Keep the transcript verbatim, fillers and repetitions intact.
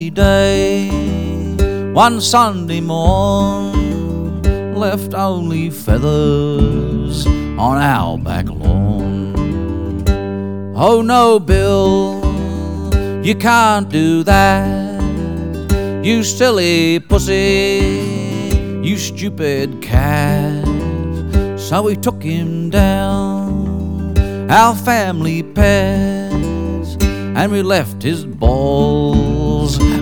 day, one Sunday morn, left only feathers on our back lawn. Oh no, Bill, you can't do that, you silly pussy, you stupid cat. So we took him down, our family pet, and we left his balls